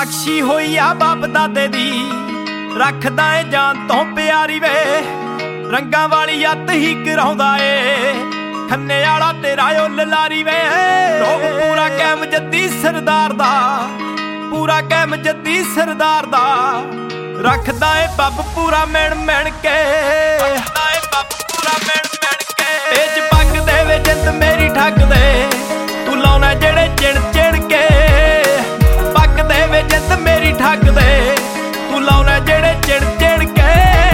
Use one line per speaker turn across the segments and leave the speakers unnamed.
ਬਖਸ਼ੀ ਹੋਈ ਆ ਬਾਪ ਦਾਦੇ ਦੀ, ਰੱਖਦਾ ਏ ਜਾਨ ਤੋਂ ਪਿਆਰੀ ਵੇ। ਰੰਗਾਂ ਵਾਲੀ ਅੱਤ ਹੀ ਕਰਾਉਂਦਾ ਏ ਖੰਨੇ ਵਾਲਾ ਤੇਰਾ ਓ ਲਲਾਰੀ ਵੇ। ਰੋਬ ਪੂਰਾ ਕੈਮ ਜੱਦੀ ਸਰਦਾਰ ਦਾ, ਪੂਰਾ ਕੈਮ ਜੱਦੀ ਸਰਦਾਰ ਦਾ, ਰੱਖਦਾ ਏ ਪੱਬ ਪੂਰਾ ਮਿਣ ਮਿਣ ਕੇ, ਰੱਖਦਾ ਏ ਪੱਬ ਪੂਰਾ ਮਿਣ ਮਿਣ ਕੇ। ਪੇਚ ਪੱਗ ਦੇ ਵੇ ਜਿੰਦ ਮੇਰੀ ਠੱਗ ਦੇ, ਤੂੰ ਲਾਉਣਾ ਜਿਹੜੇ ਚਿਣ ਚਿਣ ਕੇ। ਪੱਗ ਦੇ ਵੇ ਜਿੰਦ ਮੇਰੀ ਠੱਗ ਦੇ, ਤੂੰ ਲਾਉਣਾ ਜਿਹੜੇ ਚਿਣ ਚਿਣ ਕੇ।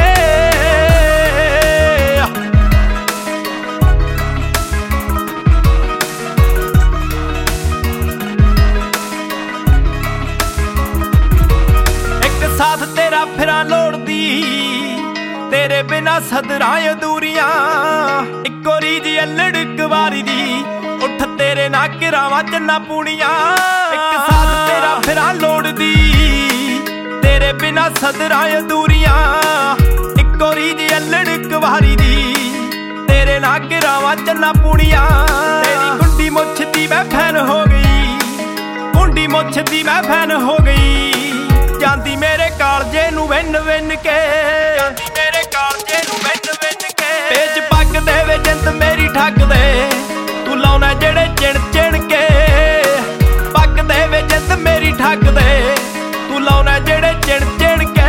ਸਾਥ ਤੇਰਾ ਫਿਰਾਂ ਲੋੜਦੀ, ਤੇਰੇ ਬਿਨਾ ਸਦਰਾਂ ਅਧੂਰੀਆਂ। ਇੱਕੋ ਰੀਝ ਅਲੜ ਕੁਵਾਰੀ ਦੀ, ਉੱਠ ਤੇਰੇ ਨਾ ਕਿਰਾਵਾਂ ਚੰਨਾ ਪੂਣੀਆਂ। ਇੱਕ ਸਾਥ ਤੇਰਾ ਫਿਰਾਂ ਲੋੜਦੀ, ਤੇਰੇ ਬਿਨਾ ਸਦਰਾਂ ਅਧੂਰੀਆਂ। ਇੱਕੋ ਰੀਝ ਅਲੜ ਕੁਵਾਰੀ ਦੀ, ਤੇਰੇ ਨਾ ਕਿਰਾਵਾਂ ਚੰਨਾ ਪੂਣੀਆਂ। ਤੇਰੀ ਗੁੰਡੀ ਮੁੱਛ ਦੀ ਮੈਂ ਫੈਨ ਹੋ ਗਈ, ਗੁੰਡੀ ਮੁੱਛ ਦੀ ਮੈਂ ਫੈਨ ਹੋ ਗਈ। ਜਾਂਦੀ ਮੇਰੇ ਕਾਲਜੇ ਨੂੰ ਵਿੰਨ ਵਿੰਨ ਕੇ, ਜਾਂਦੀ ਮੇਰੇ ਕਾਲਜੇ ਨੂੰ ਵਿੰਨ ਵਿੰਨ ਕੇ। ਪੇਚ ਪੱਗ ਦੇ ਵੇ ਜਿੰਦ ਮੇਰੀ ਠੱਗ ਦੇ, ਤੂੰ ਲਾਉਣਾ ਜਿਹੜੇ ਚਿਣ ਚਿਣ ਕੇ। ਪੱਗ ਦੇ ਵੇ ਜਿੰਦ ਮੇਰੀ ਠੱਗ ਦੇ, ਤੂੰ ਲਾਉਣਾ ਜਿਹੜੇ ਚਿਣ ਚਿਣ ਕੇ।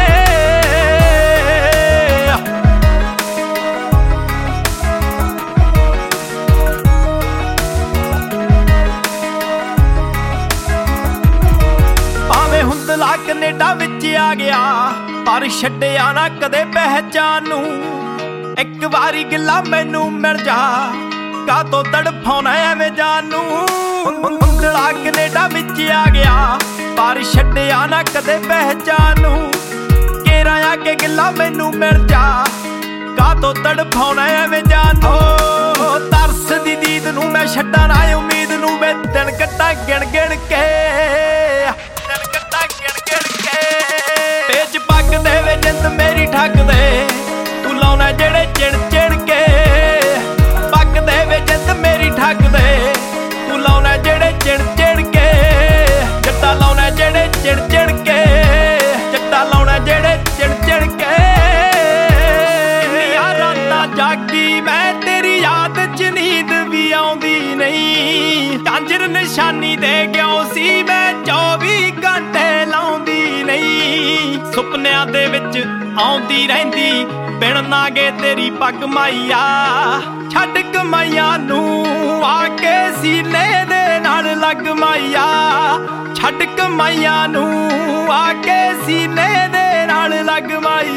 ਹੁੰਦਲਾ ਕਨੇਡਾ ਵਿੱਚ ਆ ਗਿਆ, ਪਰ ਛੱਡਿਆ ਨਾ ਕਦੇ ਪਹਿਚਾਨ ਨੂੰ। ਇੱਕ ਵਾਰੀ ਗਿੱਲਾ ਮੈਨੂੰ ਮਿਲ ਜਾ, ਕਾਤੋਂ ਤੜਫਾਉਣਾ ਐਵੇਂ ਜਾਨ ਨੂੰ। ਹੁੰਦਲਾ ਕਨੇਡਾ ਵਿੱਚ ਆ ਗਿਆ, ਪਰ ਛੱਡਿਆ ਨਾ ਕਦੇ ਪਹਿਚਾਨ ਨੂੰ। ਕੇਰਾਂ ਆ ਕੇ ਗਿੱਲਾ ਮੈਨੂੰ ਮਿਲ ਜਾ, ਕਾਤੋਂ ਤੜਫਾਉਣਾ ਐਵੇਂ ਜਾਨ ਨੂੰ। ਤਰਸ ਦੀ ਦੀਦ ਨੂੰ ਮੈਂ ਛੱਡਾਂ ਨਾ ਉਮੀਦ ਨੂੰ, ਵੇ ਦਿਨ ਕੱਟਾਂ ਗਿਣ ਗਿਣ ਕੇ। ਪੇਚ ਪੱਗ ਦੇ ਵੇ ਜਿੰਦ ਮੇਰੀ ਠੱਗ ਦੇ, ਤੂੰ ਲਾਉਣਾ ਜਿਹੜੇ ਚਿਣ ਚਿਣ ਕੇ। ਪੱਗ ਦੇ ਵੇ ਜਿੰਦ ਮੇਰੀ ਠੱਗ ਦੇ, ਤੂੰ ਲਾਉਣਾ ਜਿਹੜੇ ਚਿਣ ਚਿਣ ਕੇ। ਜੱਟਾ ਲਾਉਣਾ ਜਿਹੜੇ ਚਿਣ ਚਿਣ ਕੇ, ਜੱਟਾ ਲਾਉਣਾ ਜਿਹੜੇ ਚਿਣ ਚਿਣ ਕੇ। ਇੰਨੀਆਂ ਰਾਤਾਂ ਜਾਗੀ ਮੈਂ ਤੇਰੀ ਯਾਦ ਚ, ਨੀਂਦ ਵੀ ਆਉਂਦੀ ਨਹੀਂ। ਝਾਂਜਰ ਨਿਸ਼ਾਨੀ ਦੇ ਗਿਓ ਸੀ ਮੈਂ 24 ਘੰਟੇ ਲਾਉਂਦੀ ਨਹੀਂ। ਸੁਪਨਿਆਂ ਦੇ ਵਿੱਚ ਆਉਂਦੀ ਰਹਿੰਦੀ, ਬਿਨ ਨਾਗੇ ਤੇਰੀ ਪੱਗ ਮਾਈਆ। ਛੱਡ ਕਮਾਈਆਂ ਨੂੰ ਆ ਕੇ ਸੀਨੇ ਦੇ ਨਾਲ ਲੱਗ ਮਾਈਆ। ਛੱਡ ਕਮਾਈਆਂ ਨੂੰ ਆ ਕੇ ਸੀਨੇ ਦੇ ਨਾਲ ਲੱਗ ਮਾਈਆ।